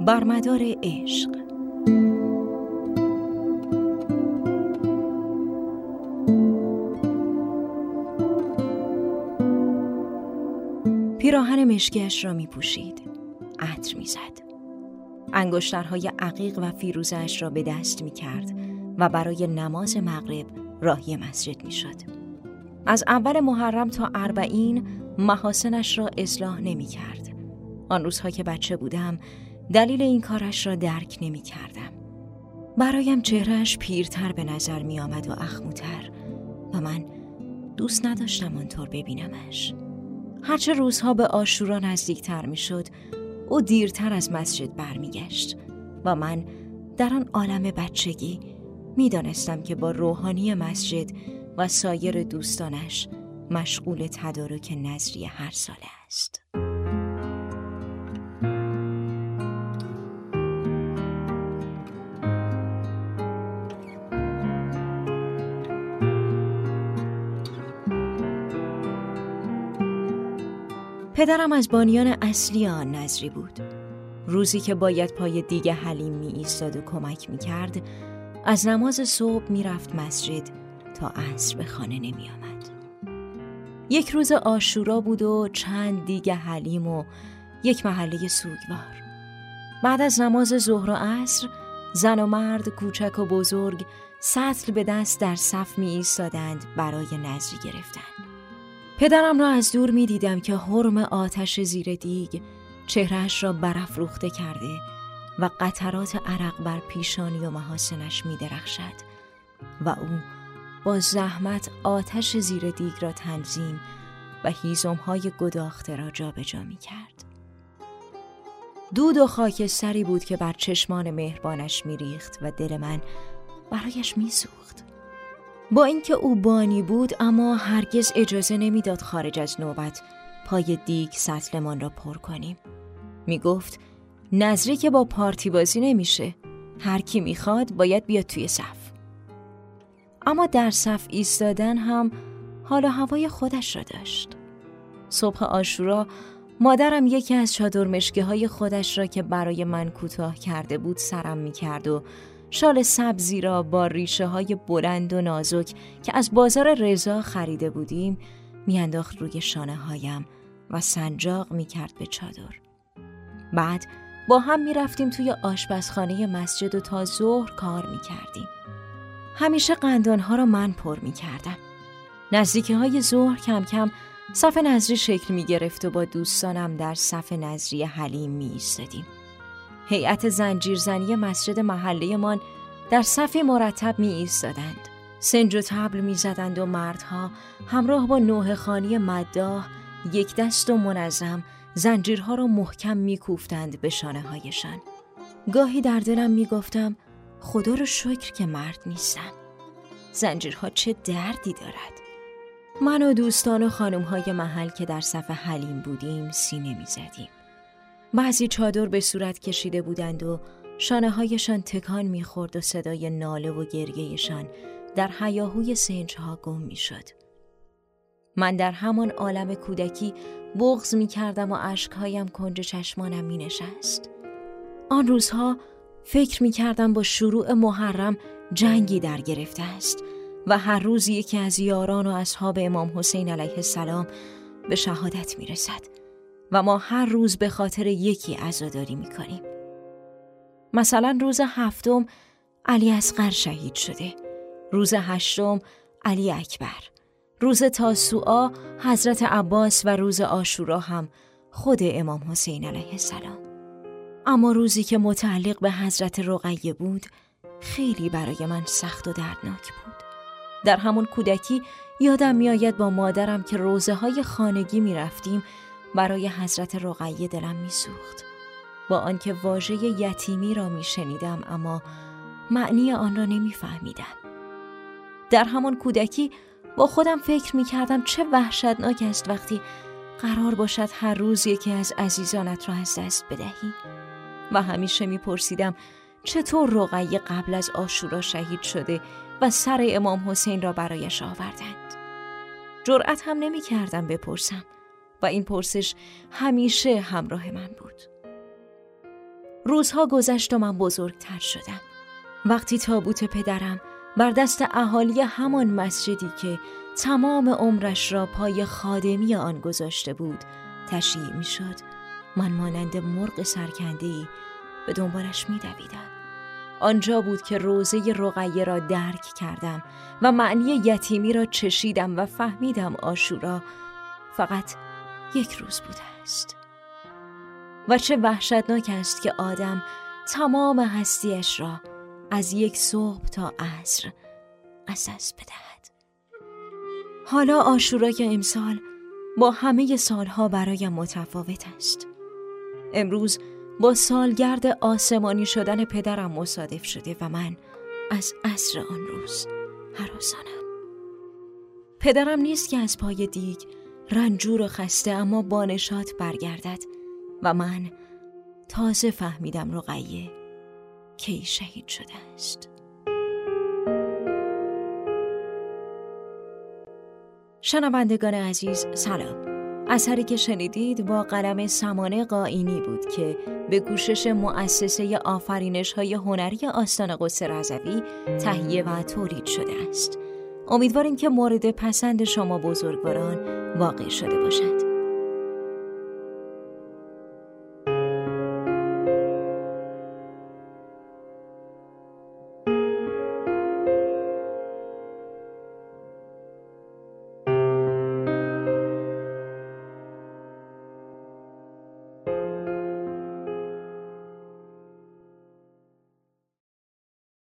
بر مدار عشق. پیراهن مشکیش را می پوشید، عطر می زد. انگشترهای عقیق و فیروزه‌اش را به دست می کرد و برای نماز مغرب راهی مسجد می شد. از اول محرم تا 40 محاسنش را اصلاح نمی کرد. آن روزها که بچه بودم دلیل این کارش را درک نمی کردم. برایم چهرهش پیرتر به نظر می آمد و اخموتر و من دوست نداشتم آنطور ببینمش. هرچه روزها به عاشورا نزدیکتر می شد او دیرتر از مسجد برمی گشت و من در آن عالم بچگی می دانستم که با روحانی مسجد و سایر دوستانش مشغول تدارک نذری هر ساله است. پدرم از بانیان اصلی آن نذری بود. روزی که باید پای دیگ حلیم می ایستاد و کمک می کرد، از نماز صبح می رفت مسجد تا عصر به خانه نمی آمد. یک روز عاشورا بود و چند دیگ حلیم و یک محله سوگوار. بعد از نماز ظهر و عصر، زن و مرد، کوچک و بزرگ سطل به دست در صف می ایستادند برای نذری گرفتن. پدرم را از دور می دیدم که حرم آتش زیر دیگ چهرهش را برافروخته کرده و قطرات عرق بر پیشانی و محاسنش می درخشد و او با زحمت آتش زیر دیگ را تنظیم و هیزم‌های گداخته را جابجا می کرد. دود و خاکستری بود که بر چشمان مهربانش می ریخت و دل من برایش می سوخت. با اینکه او بانی بود اما هرگز اجازه نمیداد خارج از نوبت پای دیگ سطلمان را پر کنیم. می گفت نذری که با پارتی بازی نمیشه، هر کی میخواد باید بیاد توی صف. اما در صف ایستادن هم حال و هوای خودش را داشت. صبح عاشورا مادرم یکی از چادر مشکی‌های خودش را که برای من کوتاه کرده بود سرم میکرد و شال سبزی را با ریشه های بلند و نازک که از بازار رضا خریده بودیم میانداخت روی شانه هایم و سنجاق میکرد به چادر. بعد با هم میرفتیم توی آشپزخانه مسجد و تا ظهر کار میکردیم. همیشه قندانها را من پر میکردم. نزدیکی های ظهر کم کم صف نذری شکل میگرفت و با دوستانم در صف نذری حلیم میایستادیم. هیئت زنجیرزنی مسجد محله‌مان در صف مرتب می ایستادند. سنج و طبل می زدند و مردها همراه با نوحه خوانی مداح یک دست و منظم زنجیرها را محکم می کوفتند به شانه هایشان. گاهی در دلم می گفتم خدا رو شکر که مرد نیستم. زنجیرها چه دردی دارد. من و دوستان و خانم‌های محل که در صف حلیم بودیم سینه می زدیم. بعضی چادر به صورت کشیده بودند و شانه هایشان تکان می‌خورد و صدای ناله و گریه‌شان در هیاهوی سنج‌ها گم می‌شد. من در همان عالم کودکی بغض می‌کردم و اشک‌هایم کنج چشمانم می‌نشست. آن روزها فکر می‌کردم با شروع محرم جنگی در گرفته است و هر روز یکی از یاران و اصحاب امام حسین علیه السلام به شهادت می‌رسد و ما هر روز به خاطر یکی عزاداری می‌کنیم. مثلا روز 7 علی اصغر شهید شده، روز 8 علی اکبر، روز تاسوعا حضرت عباس و روز عاشورا هم خود امام حسین علیه السلام. اما روزی که متعلق به حضرت رقیه بود خیلی برای من سخت و دردناک بود. در همون کودکی یادم میآید با مادرم که روزه‌های خانگی می‌رفتیم برای حضرت رقیه دلم می‌سوخت. با آنکه واژه یتیمی را می‌شنیدم اما معنی آن را نمی‌فهمیدم. در همان کودکی با خودم فکر می‌کردم چه وحشتناک است وقتی قرار باشد هر روز یکی از عزیزانت را از دست بدهی و همیشه می‌پرسیدم چطور رقیه قبل از عاشورا شهید شده و سر امام حسین را برایش آوردند. جرأت هم نمی‌کردم بپرسم و این پرسش همیشه همراه من بود. روزها گذشت و من بزرگتر شدم. وقتی تابوت پدرم بر دست اهالی همان مسجدی که تمام عمرش را پای خادمی آن گذاشته بود تشییع می شد، من مانند مرغ سرکنده‌ای به دنبالش می دویدم. آنجا بود که روزه رقیه را درک کردم و معنی یتیمی را چشیدم و فهمیدم عاشورا فقط یک روز بوده است. و چه وحشتناک است که آدم تمام هستیش را از یک صبح تا عصر از دست بدهد. حالا عاشورای امسال با همه سالها برایم متفاوت است. امروز با سالگرد آسمانی شدن پدرم مصادف شده و من از عصر آن روز هراسانم. پدرم نیست که از پای دیگ رنجور و خسته اما با نشاط برگردد و من تازه فهمیدم رقیه کی شهید شده است. شنوندگان عزیز سلام. اثری که شنیدید با قلم سمانه قائینی بود که به کوشش مؤسسه آفرینش‌های هنری آستان قدس رضوی تهیه و تولید شده است. امیدواریم که مورد پسند شما بزرگواران واقع شده باشد.